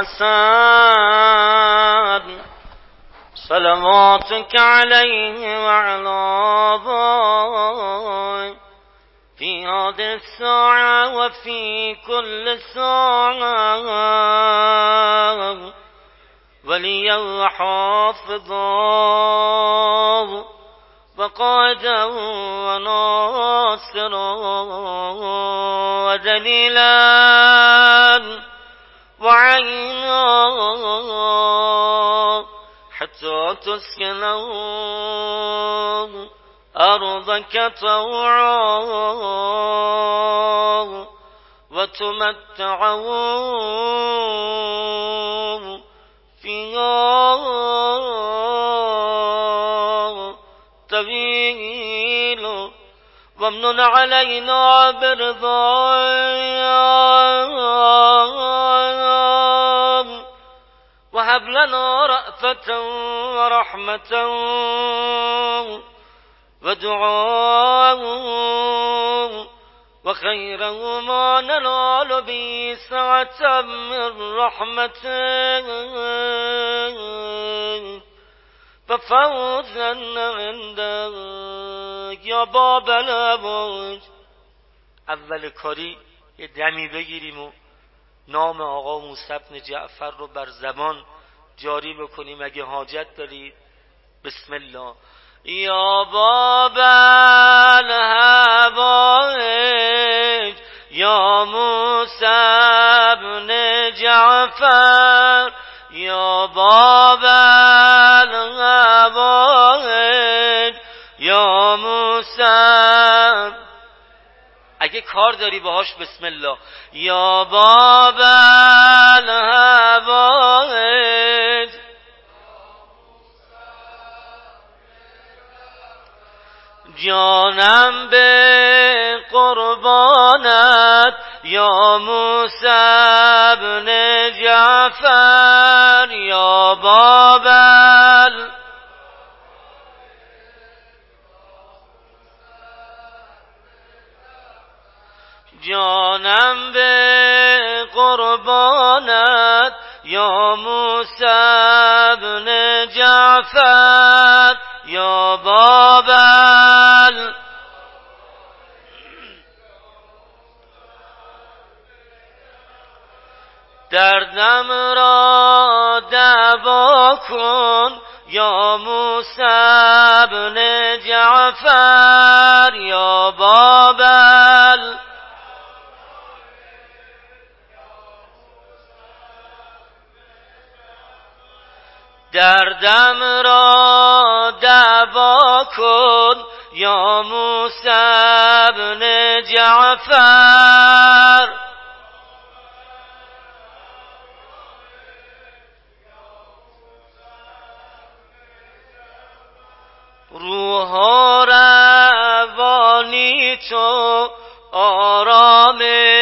حسن صلواتك عليه وعلى آبائه في هذه الساعة وفي كل ساعة وليا وحافظا وقائدا وناصرا ودليلا وعينا حتى تسكنه أرضك طوعا وتمتعه فيها طويل وامنن علينا برضاك وهب لنا رأفة ورحمة ودعاء وخيرا ما ننال به سعة من رحمتك ففوزا عندك یا باب الابوج. اول کاری یه دمی بگیریم و نام آقا موسی بن جعفر رو بر زبان جاری بکنیم. اگه حاجت دارید بسم الله. یا باب الهوائج یا موسی بن جعفر یا باب الهوائج یا موسی. اگه کار داری باهاش بسم الله. یا باب الهوائج جانم به قربانت یا موسی بن جعفر یا بابل جانم به قربانت یا موسی بن جعفر یا بابل. دردم را دوا کن یا موسی بن جعفر یا بابل. دردم را دوا کن یا موسی بن جعفر. روح و روانی تو آرام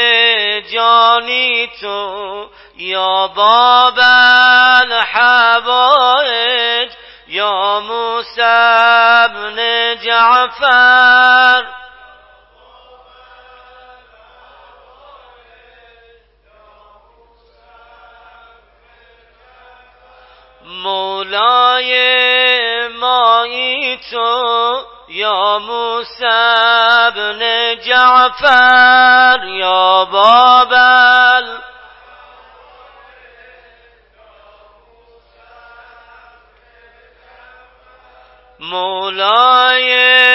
جانی تو یا باب الحوائج یا موسی بن جعفر. مولای مایی تو یا موسی بن جعفر یا بابل. مولای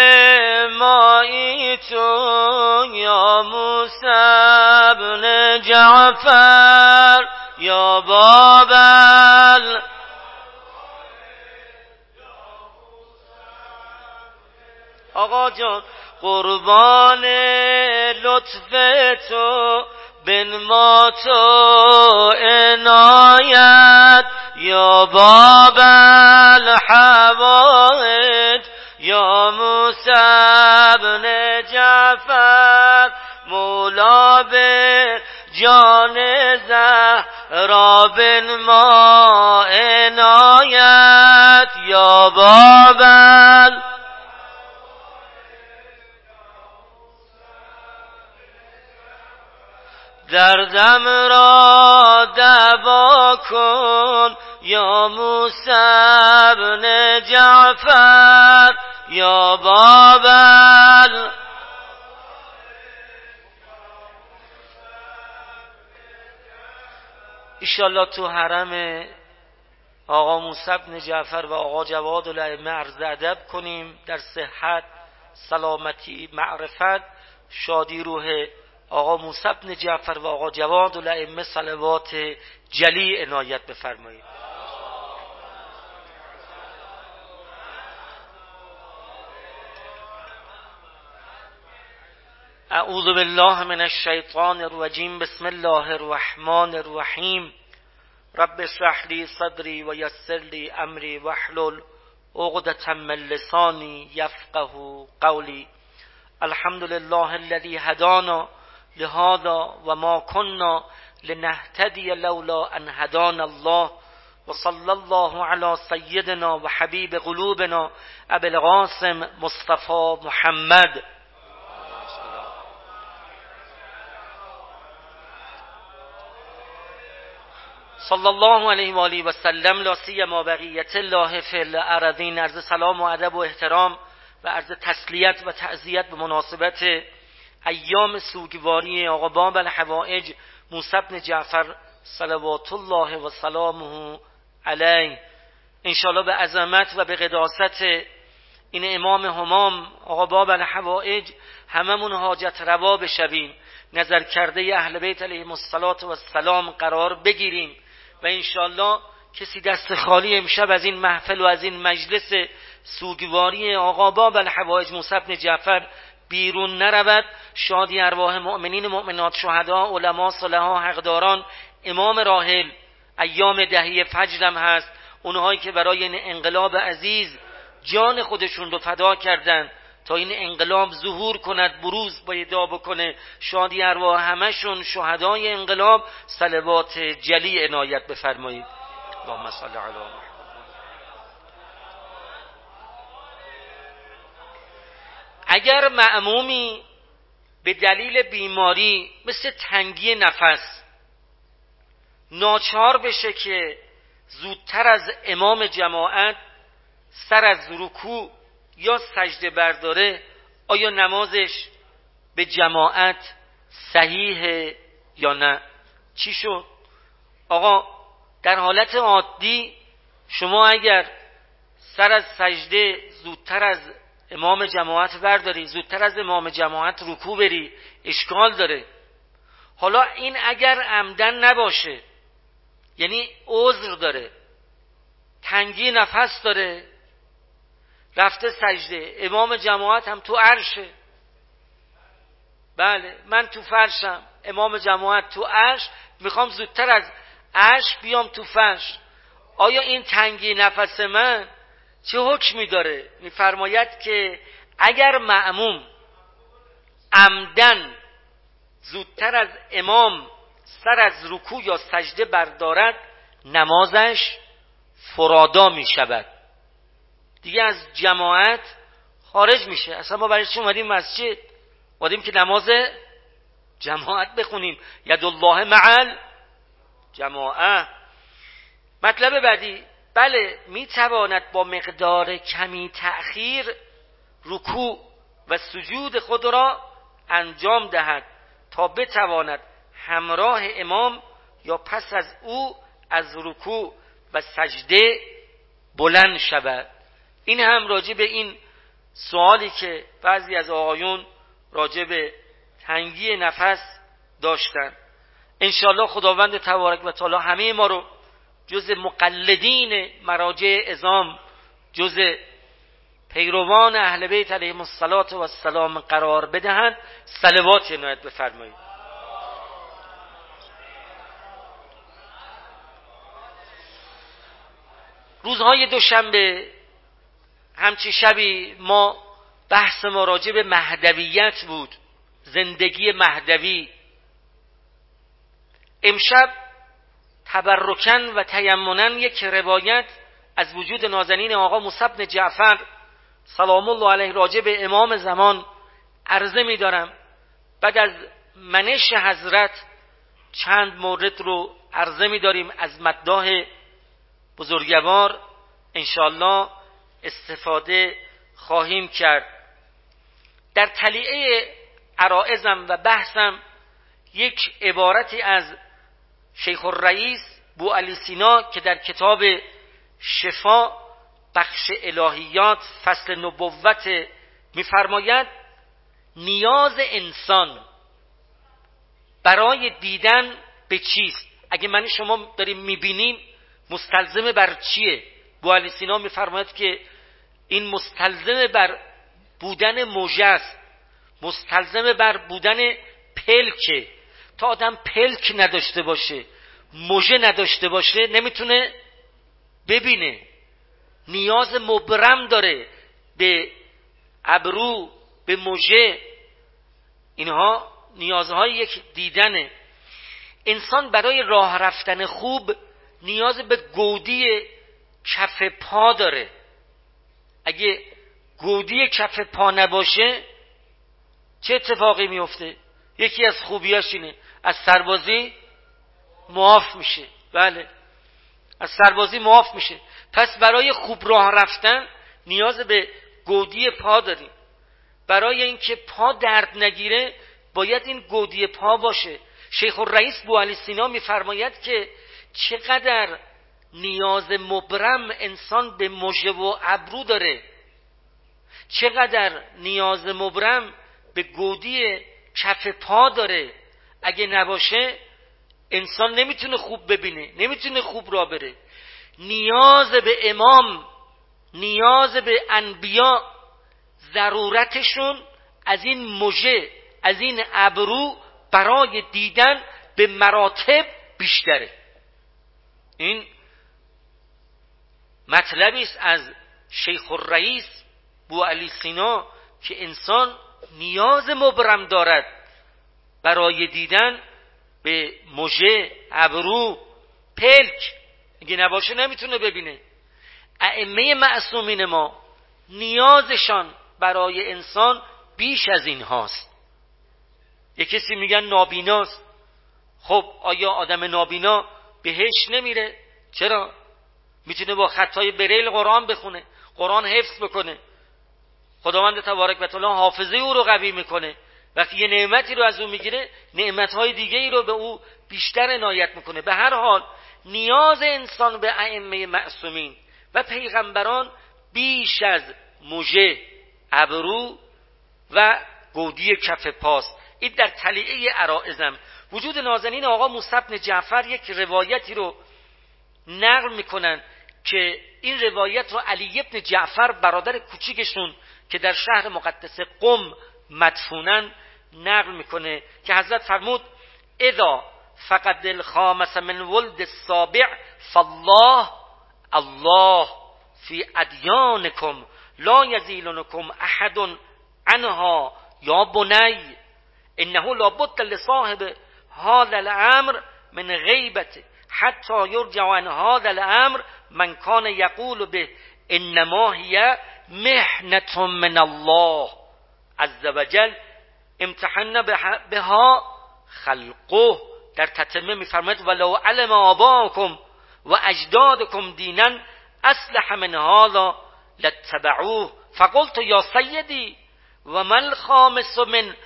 مایی تو یا موسی بن جعفر یا بابل. آقا جان قربان لطف تو بنما تو عنایت یا باب الحوائج یا موسی بن جعفر. مولا به جان زهرا بنما عنایت یا باب دردم را دوا کن یا موسی ابن جعفر یا بابل. ایشالله تو حرم آقا موسی ابن جعفر و آقا جواد الائمه عرض ادب کنیم در صحت، سلامتی، معرفت، شادی روح آقا موسی ابن جعفر و آقا جواد الائمه صلوات جلی عنایت بفرمایید. اعوذ بالله من الشیطان الرجیم. بسم الله الرحمن الرحیم. رب اشرح لی صدری و یسر لی امری واحلل عقدة من لسانی یفقهوا قولی. الحمد لله الذی هدانا لهذا و ما كنا لنهتدی لولا ان هدانا الله و صلی الله علی سیدنا و حبیب قلوبنا ابی القاسم مصطفی محمد. صلی الله علیه و آله و سلم. لا سیما بقیت الله فی الارضین. عرض سلام و ادب و احترام و عرض تسلیت و تعزیت به مناسبت ایام سوگواری آقا باب الحوائج موسی بن جعفر صلوات الله و سلامه علیه. انشاءالله به عظمت و به قداست این امام همام آقا باب الحوائج هممون حاجت روا بشویم، نظر کرده اهل بیت علیهم السلام قرار بگیریم و انشاءالله کسی دست خالی امشب از این محفل و از این مجلس سوگواری آقا باب الحوائج موسی بن جعفر بیرون نرود. شادی ارواح مؤمنین، مؤمنات، شهدا، علما، صالحا، حقداران، امام راحل، ایام دهی فجرم هست، اونهایی که برای این انقلاب عزیز جان خودشون رو فدا کردن تا این انقلاب ظهور کند، بروز پیدا بکنه. شادی ارواح همشون شهدای انقلاب صلوات جلی عنایت بفرمایید. اللهم صل علی محمد. اگر مأمومی به دلیل بیماری مثل تنگی نفس ناچار بشه که زودتر از امام جماعت سر از رکوع یا سجده برداره، آیا نمازش به جماعت صحیحه یا نه؟ چی شد؟ آقا در حالت عادی شما اگر سر از سجده زودتر از امام جماعت برداری، زودتر از امام جماعت رکوع بری، اشکال داره. حالا این اگر عمدن نباشه، یعنی عذر داره، تنگی نفس داره، رفته سجده، امام جماعت هم تو عرشه، بله من تو فرشم، امام جماعت تو عرش، میخوام زودتر از عرش بیام تو فرش، آیا این تنگی نفس من چه حکمی داره؟ میفرماید که اگر مأموم عمدن زودتر از امام سر از رکوع یا سجده بردارد، نمازش فرادا میشود، دیگه از جماعت خارج میشه. اصلا ما برای چی اومدیم مسجد؟ اومدیم که نماز جماعت بخونیم. ید الله مع الجماعه. مطلب بعدی، بله میتواند با مقدار کمی تأخیر رکوع و سجود خود را انجام دهد تا بتواند همراه امام یا پس از او از رکوع و سجده بلند شود. این هم راجع به این سوالی که بعضی از آقایون راجع به تنگی نفس داشتن. انشاءالله خداوند تبارک و تعالی همه ما رو جز مقلدین مراجع عظام، جز پیروان اهل بیت علیهم السلام قرار بدهند. صلوات عنایت بفرمایید. روزهای دوشنبه همچی شبی ما بحث ما راجع به مهدویت بود، زندگی مهدوی. امشب تبرکن و تیمنن یک روایت از وجود نازنین آقا موسی بن جعفر سلام الله علیه راجع به امام زمان عرضه می دارم. بعد از منش حضرت چند مورد رو عرضه می داریم از مداح بزرگوار، انشاءالله استفاده خواهیم کرد. در تلیعه عرائزم و بحثم یک عبارتی از شیخ الرئیس بوعلی سینا که در کتاب شفا بخش الهیات فصل نبوت می‌فرماید نیاز انسان برای دیدن به چیست؟ اگه من شما داریم می‌بینیم مستلزم بر چیه؟ بوعلی سینا می‌فرماید که این مستلزم بر بودن موجه است، مستلزم بر بودن پلکه. تا آدم پلک نداشته باشه، موجه نداشته باشه، نمیتونه ببینه. نیاز مبرم داره به ابرو، به موجه. اینها نیازهای یک دیدنه. انسان برای راه رفتن خوب نیاز به گودی کف پا داره. اگه گودی کف پا نباشه چه اتفاقی میفته؟ یکی از خوبیاش اینه از سربازی معاف میشه. بله، از سربازی معاف میشه. پس برای خوب راه رفتن نیاز به گودی پا داریم. برای اینکه پا درد نگیره باید این گودی پا باشه. شیخ الرئیس بوعلی سینا میفرماید که چقدر نیاز مبرم انسان به مژه و ابرو داره، چقدر نیاز مبرم به گودی کف پا داره. اگه نباشه انسان نمیتونه خوب ببینه، نمیتونه خوب راه بره. نیاز به امام، نیاز به انبیا، ضرورتشون از این مژه، از این ابرو برای دیدن به مراتب بیشتره. این مطلبی است از شیخ الرئیس بوعلی سینا که انسان نیاز مبرم دارد برای دیدن به مژه، ابرو، پلک. اگه نباشه نمیتونه ببینه. ائمه معصومین ما نیازشان برای انسان بیش از این هاست. یک کسی میگن نابیناست. خب آیا آدم نابینا بهش نمیره؟ چرا؟ میتونه با خطای بریل قرآن بخونه، قرآن حفظ بکنه. خداوند تبارک و تعالی حافظه او رو قوی میکنه. وقتی یه نعمتی رو از او میگیره، نعمتهای دیگه ای رو به او بیشتر عنایت میکنه. به هر حال نیاز انسان به ائمه معصومین و پیغمبران بیش از مژه، ابرو و گودی کف پاست. این در تلیعه عرائزم. وجود نازنین آقا موسی بن جعفر یک روایتی رو نقل میکنن که این روایت رو علی بن جعفر برادر کوچیکشون که در شهر مقدس قم مدفونن نقل میکنه که حضرت فرمود اذا فقد الخامس من ولد السابع فالله الله فی ادیانکم لا یزیلنکم احد عنها یا بنی انه لابد لصاحب هذا الامر من غیبته حتی یرجع عن هذا الامر من کان یقول به انما هی محنة من الله عز وجل امتحن بها خلقه. در تتمه میفرماید ولو علم آباءکم و اجدادکم دینا اصلح من هذا لاتبعوه فقلت یا سیدی و من الخامس من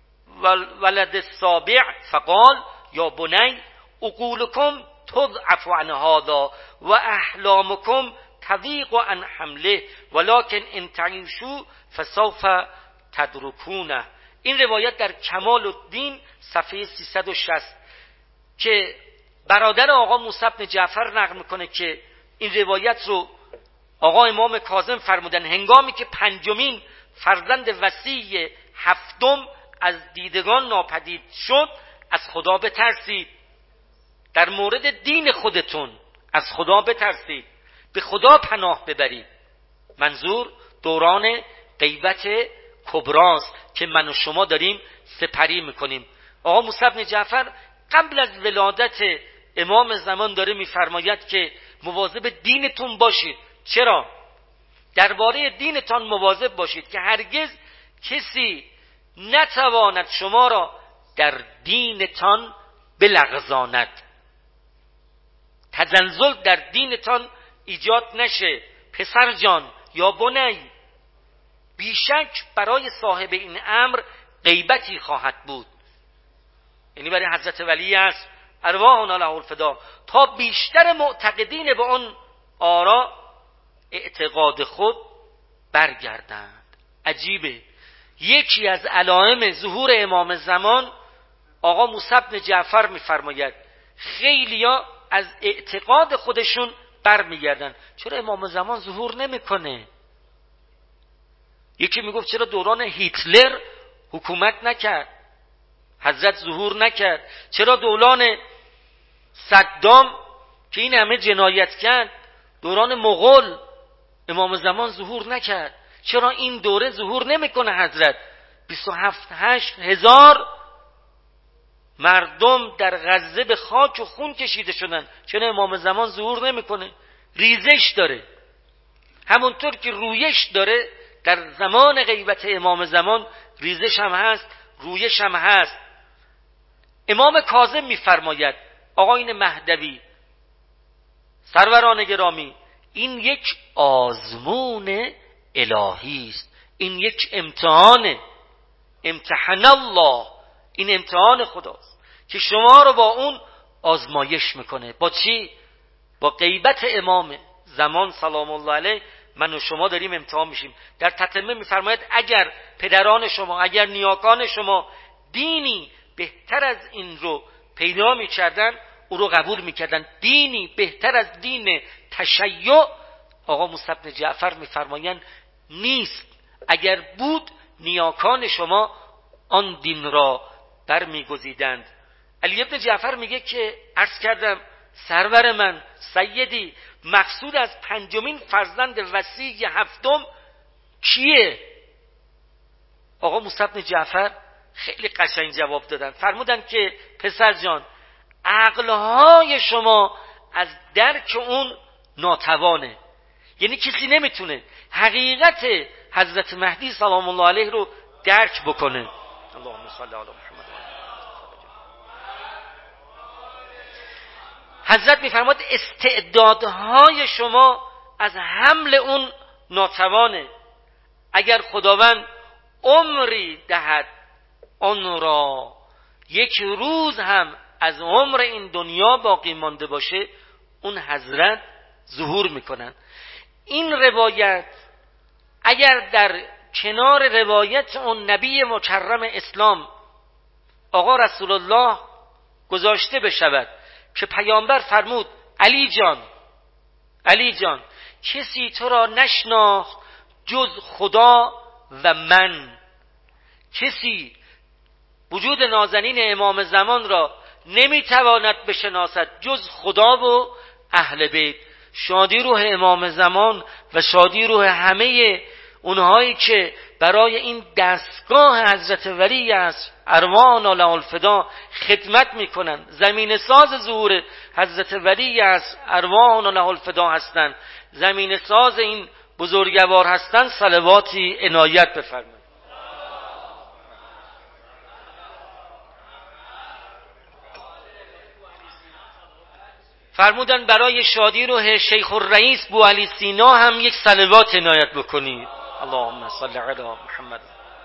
ولد السابع فقال یا بنی عقولکم تضعف عن هذا و احلامکم تضیق عن حمله ولكن ان تعیشوا فسوف تدرکونه. این روایت در کمال الدین صفحه 360 که برادر آقا موسی بن جعفر نقل میکنه که این روایت رو آقا امام کاظم فرمودن هنگامی که پنجمین فرزند وصی هفتم از دیدگان ناپدید شد از خدا بترسید. در مورد دین خودتون از خدا بترسید، به خدا پناه ببرید. منظور دوران غیبت کبراست که من و شما داریم سپری میکنیم. آقا موسی بن جعفر قبل از ولادت امام زمان داره میفرماید که مواظب دینتون باشید. چرا؟ درباره دینتان مواظب باشید که هرگز کسی نتواند شما را در دینتان بلغزاند. تزلزل در دینتان ایجاد نشه پسر جان یا بنی، بیشک برای صاحب این امر غیبتی خواهد بود. یعنی برای حضرت ولی است ارواحنا له الفدا، تا بیشتر معتقدین به اون آرا اعتقاد خود برگردند. عجیبه، یکی از علائم ظهور امام زمان آقا موسی بن جعفر میفرماید خیلیا از اعتقاد خودشون برمیگردن. چرا امام زمان ظهور نمیکنه؟ یکی میگفت چرا دوران هیتلر حکومت نکرد، حضرت ظهور نکرد؟ چرا دوران صدام که این همه جنایت کرد، دوران مغول، امام زمان ظهور نکرد؟ چرا این دوره ظهور نمیکنه حضرت؟ 27-8 هزار مردم در غزه به خاک و خون کشیده شدن، چرا امام زمان ظهور نمیکنه؟ ریزش داره، همونطور که رویش داره در زمان غیبت امام زمان ریزش هم هست، رویش هم هست. امام کاظم میفرماید آقایون مهدوی سروران گرامی، این یک آزمون الهی است، این یک امتحانه، امتحان الله، این امتحان خداست که شما رو با اون آزمایش میکنه. با چی؟ با غیبت امام زمان سلام الله علیه من و شما داریم امتحان میشیم. در تتمه میفرماید اگر پدران شما، اگر نیاکان شما دینی بهتر از این رو پیدا میکردن، او رو قبول میکردن، دینی بهتر از دین تشیع، آقا موسی بن جعفر میفرمایند نیست. اگر بود نیاکان شما آن دین را برمیگزیدند. علی ابن جعفر میگه که عرض کردم سرور من سیدی، مقصود از پنجمین فرزند وصی هفتم کیه؟ آقا موسی بن جعفر خیلی قشنگ جواب دادن، فرمودن که پسر جان عقلهای شما از درک اون ناتوانه، یعنی کسی نمیتونه حقیقت حضرت مهدی سلام الله علیه رو درک بکنه. اللهم صل علی محمد. حضرت میفرماد استعدادهای شما از حمل اون ناتوانه. اگر خداوند عمری دهد آن را یک روز هم از عمر این دنیا باقی مانده باشه، اون حضرت ظهور میکنن. این روایت اگر در کنار روایت اون نبی مکرم اسلام آقا رسول الله گذاشته بشود که پیامبر فرمود علی جان کسی تو را نشناخت جز خدا و من، کسی وجود نازنین امام زمان را نمیتواند بشناسد جز خدا و اهل بیت. شادی روح امام زمان و شادی روح همه اونهایی که برای این دستگاه حضرت ولی است ارواحنا له الفدا خدمت میکنن. زمین ساز ظهور حضرت ولی است ارواحنا له الفدا هستند، زمین ساز این بزرگوار هستند. صلواتی عنایت بفرمایید. فرمودن برای شادی روح شیخ الرئیس بو علی سینا هم یک صلوات عنایت بکنید. اللهم صل علی محمد.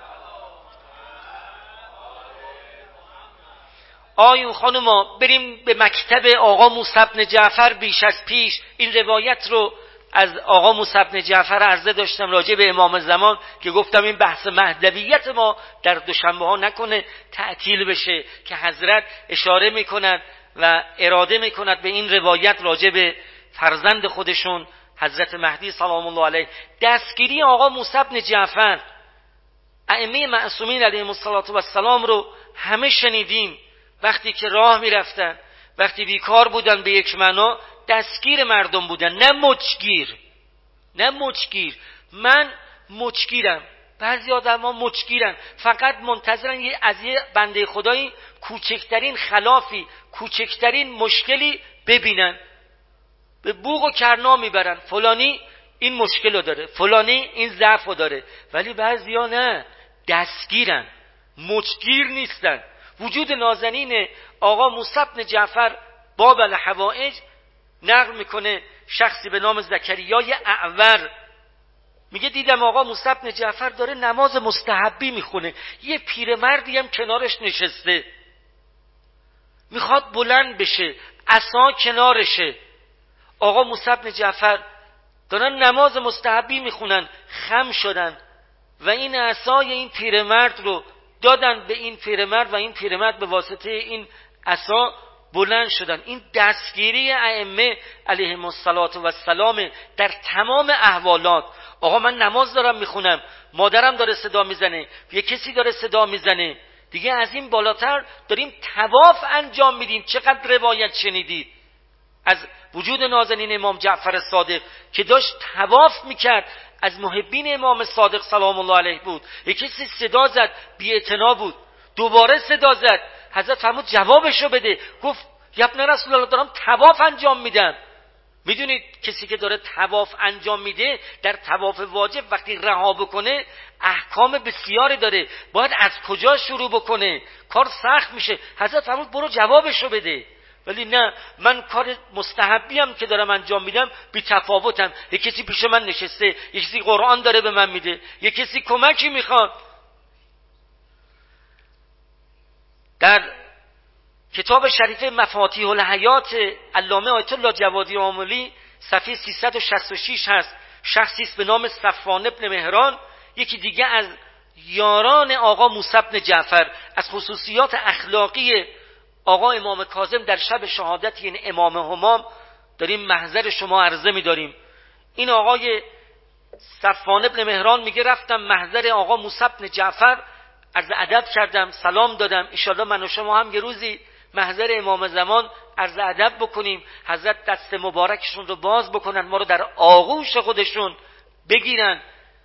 آیون خانوما بریم به مکتب آقا موسی بن جعفر. بیش از پیش این روایت رو از آقا موسی بن جعفر عرضه داشتم راجع به امام زمان که گفتم این بحث مهدویت ما در دوشنبه ها نکنه تعطیل بشه، که حضرت اشاره میکند و اراده میکند به این روایت راجع به فرزند خودشون حضرت مهدی سلام الله علیه. دستگیری آقا موسی بن جعفر، ائمه معصومین علیهم السلام رو همه شنیدیم. وقتی که راه میرفتن، وقتی بیکار بودن، به یک معنا دستگیر مردم بودن، نه مچگیر. من مچگیرم، بعضی آدم‌ها مچگیرن، فقط منتظرن از یه بنده خدایی کوچکترین خلافی، کوچکترین مشکلی ببینن، به بوق و کرنا میبرن فلانی این مشکل رو داره، فلانی این ضعف رو داره. ولی بعضیا نه، دستگیرن، مچگیر نیستن. وجود نازنین آقا موسی بن جعفر باب الحوائج نقل میکنه شخصی به نام زکریای اعور میگه دیدم آقا موسی بن جعفر داره نماز مستحبی میخونه، یه پیرمردی هم کنارش نشسته میخواد بلند بشه، عصا کنارشه. آقا موسی بن جعفر دارن نماز مستحبی میخونن، خم شدن و این عصای این پیرمرد رو دادن به این پیرمرد و این پیرمرد به واسطه این عصا بلند شدن. این دستگیری ائمه علیهم السلام در تمام احوالات. آقا من نماز دارم میخونم، مادرم داره صدا میزنه، یه کسی داره صدا میزنه، دیگه از این بالاتر داریم طواف انجام میدیم. چقدر روایت شنیدید از وجود نازنین امام جعفر صادق که داشت طواف میکرد، از محبین امام صادق سلام الله علیه بود. یکی صدا زد، بی‌اعتنا بود، دوباره صدا زد، حضرت فرمود جوابشو بده. گفت یا ابن رسول الله دارم طواف انجام میدم. میدونید کسی که داره طواف انجام میده در طواف واجب وقتی رها بکنه احکام بسیاری داره، باید از کجا شروع بکنه، کار سخت میشه. حضرت فرمود برو جوابشو بده. ولی نه، من کار مستحبی هم که دارم انجام میدم بی تفاوتم. یک کسی پیش من نشسته، یک کسی قرآن داره به من میده، یک کسی کمکی میخواد. در کتاب شریف مفاتیح الحیات علامه آیت الله جوادی آملی صفحه 366 هست، شخصی است به نام صفوان ابن مهران، یکی دیگه از یاران آقا موسی بن جعفر. از خصوصیات اخلاقی آقا امام کاظم در شب شهادت این امام همام داریم محضر شما عرضه می‌داریم. این آقای صفوان ابن مهران میگه رفتم محضر آقا موسی بن جعفر، عرض ادب کردم، سلام دادم، ان من و شما هم یه روزی محضر امام زمان عرض ادب بکنیم، حضرت دست مبارکشون رو باز بکنن، ما رو در آغوش خودشون بگیرن.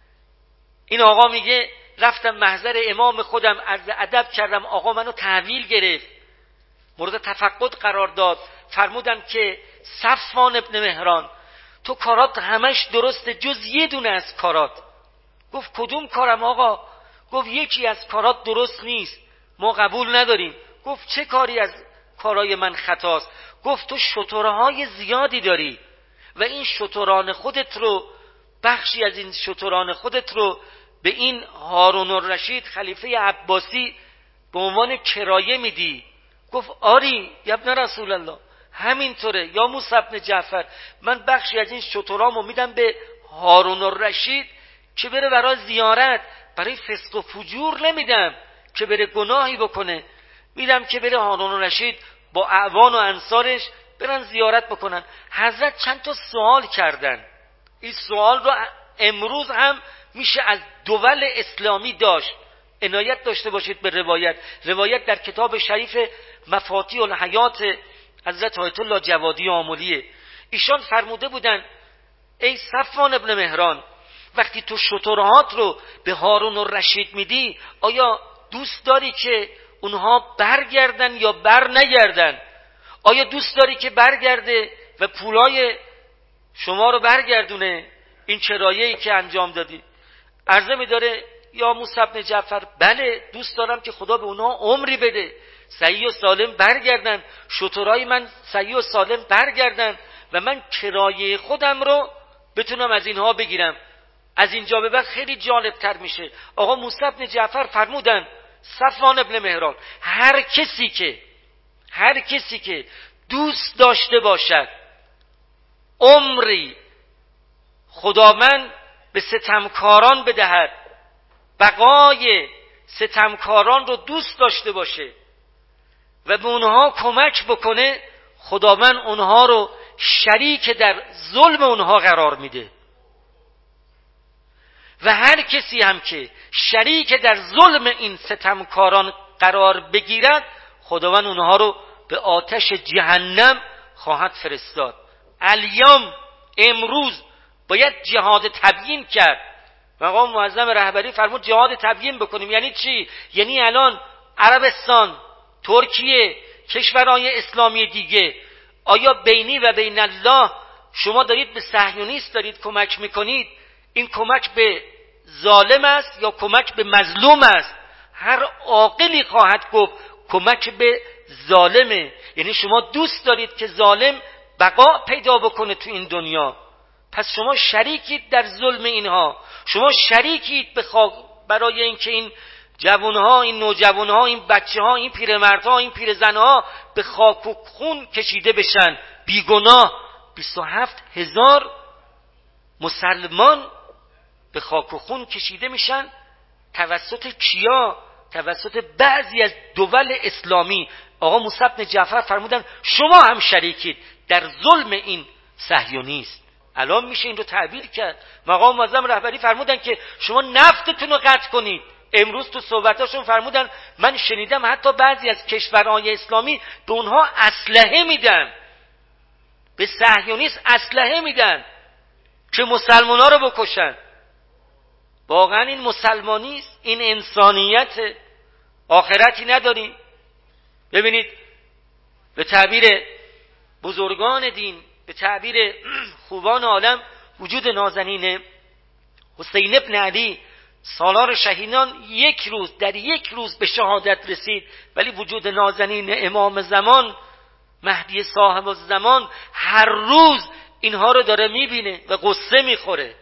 این آقا میگه رفتم محضر امام خودم، عرض ادب کردم، آقا منو تحویل گرفت، مورد تفقد قرار داد. فرمودن که صفوان ابن مهران تو کارات همش درسته جز یه دونه از کارات. گفت کدوم کارم آقا؟ گفت یکی از کارات درست نیست، ما قبول نداریم. گفت چه کاری از کارای من خطاست؟ گفت تو شترهای زیادی داری و این شتران خودت رو، بخشی از این شتران خودت رو به این هارون الرشید خلیفه عباسی به عنوان کرایه میدی. گفت آری یا ابن رسول الله، همینطوره یا موسی بن جعفر، من بخشی از این شترامو میدم به هارون الرشید که بره برای زیارت، برای فسق و فجور نمیدم که بره گناهی بکنه، میدم که بره هارون الرشید با اعوان و انصارش برن زیارت بکنن. حضرت چند تا سوال کردن، این سوال رو امروز هم میشه از دول اسلامی داشت. عنایت داشته باشید به روایت در کتاب شریف مفاتیح الحیات حضرت آیت الله جوادی آملیه. ایشان فرموده بودن ای صفوان ابن مهران، وقتی تو شترهات رو به هارون الرشید میدی، آیا دوست داری که اونها برگردن یا بر نگردن؟ آیا دوست داری که برگرده و پولای شما رو برگردونه، این کرایه‌ای که انجام دادی؟ عرضه می‌داره یا موسی بن جعفر بله دوست دارم که خدا به اونها عمری بده، صحیح و سالم برگردن، شترای من صحیح و سالم برگردن و من کرایه خودم رو بتونم از اینها بگیرم. از اینجا به بعد خیلی جالب تر میشه. آقا موسی بن جعفر فرمودن صفوان ابن مهران، هر کسی که دوست داشته باشد عمری خداوند به ستمکاران بدهد، بقای ستمکاران رو دوست داشته باشه و به اونها کمک بکنه، خداوند اونها رو شریک در ظلم اونها قرار میده. و هر کسی هم که شریک در ظلم این ستمکاران قرار بگیرد، خداوند اونها رو به آتش جهنم خواهد فرستاد. الیوم، امروز باید جهاد تبیین کرد. مقام معظم رهبری فرمود جهاد تبیین بکنیم. یعنی چی؟ یعنی الان عربستان، ترکیه، کشورهای اسلامی دیگه، آیا بینی و بین الله شما دارید به صهیونیست دارید کمک میکنید؟ این کمک به ظالم است یا کمک به مظلوم است؟ هر عاقلی خواهد گفت کمک به ظالمه. یعنی شما دوست دارید که ظالم بقا پیدا بکنه تو این دنیا، پس شما شریکید در ظلم اینها، شما شریکید برای اینکه این جوانها، این نوجوانها، این بچه‌ها، این پیرمردها، این پیرزنها به خاک و خون کشیده بشن. بیگناه 27,000 مسلمان به خاک و خون کشیده میشن توسط کیا؟ توسط بعضی از دول اسلامی. آقا موسی بن جعفر فرمودن شما هم شریکید در ظلم این صهیونیست. الان میشه این رو تعبیر کرد. مقام معظم رهبری فرمودن که شما نفتتون رو قطع کنید. امروز تو صحبتاشون فرمودن من شنیدم حتی بعضی از کشورهای اسلامی به اونها اسلحه میدن، به صهیونیست اسلحه میدن که مسلمان‌ها رو بکشن. واقعا این مسلمانی است؟ این انسانیت؟ آخرتی نداریم؟ ببینید به تعبیر بزرگان دین، به تعبیر خوبان عالم، وجود نازنین حسین ابن علی سالار شهیدان در یک روز به شهادت رسید، ولی وجود نازنین امام زمان مهدی صاحب الزمان هر روز اینها رو داره میبینه و قصه میخوره.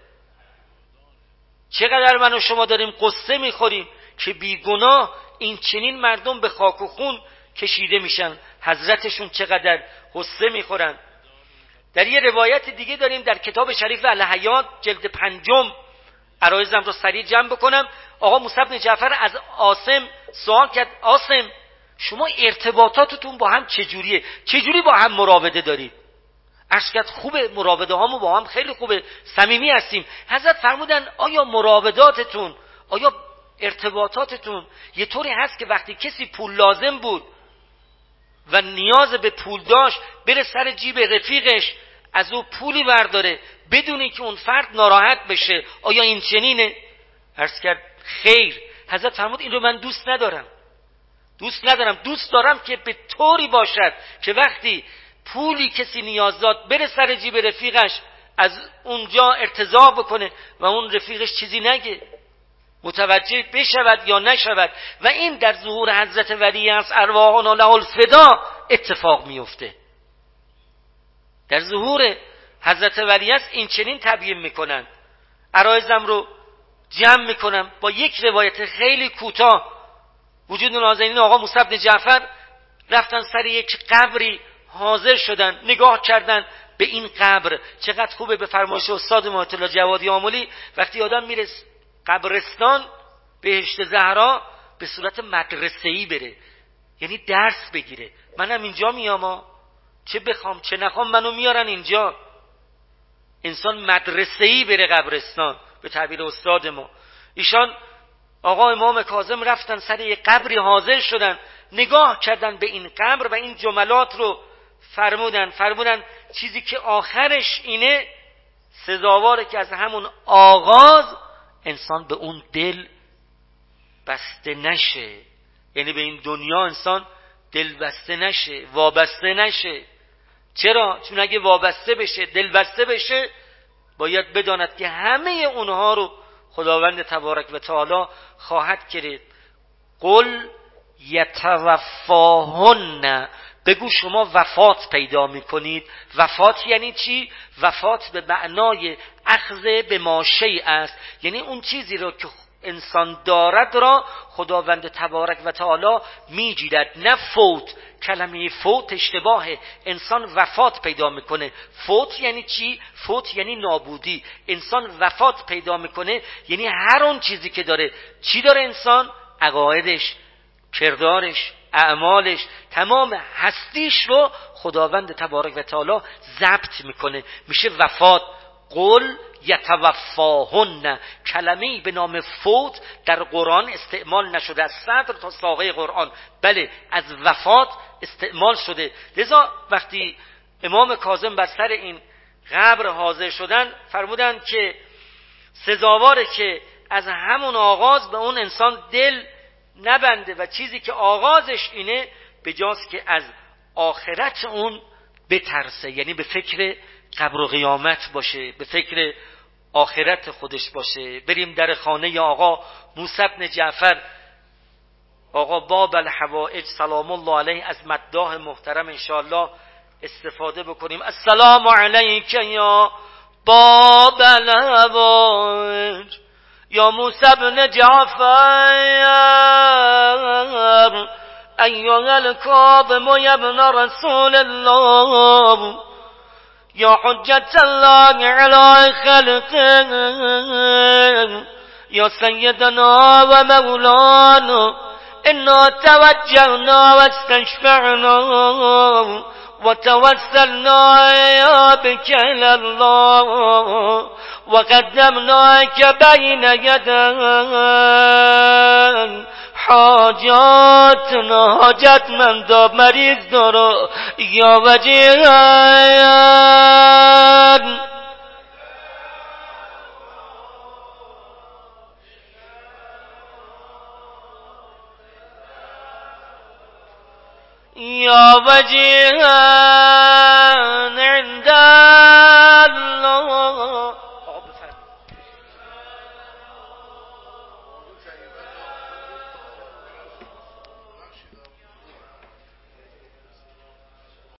چقدر من و شما داریم قصه میخوریم که بیگناه این چنین مردم به خاک و خون کشیده میشن، حضرتشون چقدر قصه میخورن. در یه روایت دیگه داریم در کتاب شریف الحیات جلد 5، عرایزم رو سریع جمع بکنم. آقا موسی بن جعفر از عاصم سوال کرد عاصم شما ارتباطاتتون با هم چجوریه؟ چجوری با هم مراوده دارید؟ عرض کرد خوبه، مراوده هامون با هم خیلی خوبه، صمیمی هستیم. حضرت فرمودن آیا مراوداتتون، آیا ارتباطاتتون یه طوری هست که وقتی کسی پول لازم بود و نیاز به پول داشت بره سر جیب رفیقش از او پولی برداره بدونی که اون فرد ناراحت بشه؟ آیا این چنینه؟ عرض کرد خیر. حضرت فرمود این رو من دوست ندارم. دوست دارم که به طوری باشد که وقتی پولی کسی نیاز داد بره سر جیب رفیقش از اونجا ارتضا بکنه و اون رفیقش چیزی نگه، متوجه بشود یا نشود. و این در ظهور حضرت ولی از ارواحنا له الفدا اتفاق میفته. در ظهور حضرت ولی است این چنین تبیین میکنن. عرایزم رو جمع میکنم با یک روایت خیلی کوتاه. وجود نازنین آقا موسی بن جعفر رفتن سر یک قبری حاضر شدن، نگاه کردن به این قبر. چقدر خوبه به فرمایش استاد ما آیت الله جوادی آملی وقتی آدم میره قبرستان بهشت زهرا به صورت مدرسه‌ای بره، یعنی درس بگیره. منم اینجا میام، چه بخوام چه نخوام منو میارن اینجا. انسان مدرسه‌ای بره قبرستان به تعبیر استاد ما. ایشان آقا امام کاظم رفتن سر یک قبری حاضر شدن، نگاه کردن به این قبر و این جملات رو فرمودن چیزی که آخرش اینه سزاواره که از همون آغاز انسان به اون دل بسته نشه، یعنی به این دنیا انسان دل بسته نشه، وابسته نشه. چرا؟ چون اگه وابسته بشه، دل بسته بشه، باید بداند که همه اونها رو خداوند تبارک و تعالی خواهد کرد. قل یتوفاهن، بگو شما وفات پیدا میکنید. وفات یعنی چی؟ وفات به معنای اخذ به ما شیء است، یعنی اون چیزی رو که انسان دارد را خداوند تبارک و تعالی میگیرد، نه فوت. کلمه فوت اشتباهه، انسان وفات پیدا میکنه. فوت یعنی چی؟ فوت یعنی نابودی. انسان وفات پیدا میکنه یعنی هر اون چیزی که داره. چی داره انسان؟ عقایدش، کردارش، اعمالش، تمام هستیش رو خداوند تبارک و تعالی ضبط میکنه، میشه وفات. قل یتوفاهن، کلمه‌ای به نام فوت در قرآن استعمال نشده، از صدر تا ساقه قرآن بله از وفات استعمال شده. لذا وقتی امام کاظم بر سر این قبر حاضر شدن فرمودن که سزاواره که از همون آغاز به اون انسان دل نبنده و چیزی که آغازش اینه بجاست که از آخرت اون بترسه، یعنی به فکر قبر و قیامت باشه، به فکر آخرت خودش باشه. بریم در خانه آقا موسی بن جعفر آقا باب الحوائج سلام الله علیه از مداح محترم انشاءالله استفاده بکنیم. السلام علیک یا باب الحوائج یا موسی بن جعفر ایها الکاظم یا ابن رسول الله یا حجت الله علی خلقه یا سیدنا و مولانا انا توجهنا واستشفعنا وتوسلنا بك الى الله وقدمناك بين يدي حاجاتنا. حاجت من دا مریض دارو یا وجیهان یا وجیهان عند